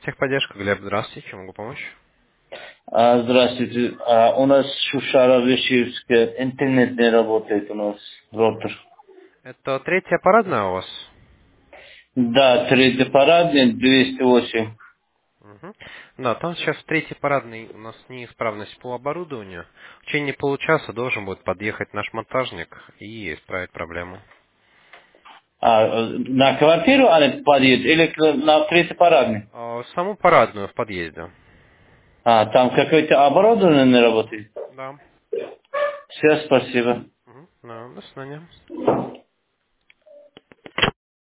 Техподдержка, Глеб, здравствуйте, чем могу помочь? Здравствуйте. У нас Шушара-Вещевская, интернет не работает у нас, роутер. Это третья парадная у вас? Да, третий парадный, 208. Мгм. Да, там сейчас в третьей парадной у нас неисправность по оборудованию. В течение получаса должен будет подъехать наш монтажник и исправить проблему. На квартиру они подъедут или на третий парадный? Саму парадную в подъезде. Там какое-то оборудование не работает? Да. Все, спасибо. Мгм. Да, до свидания.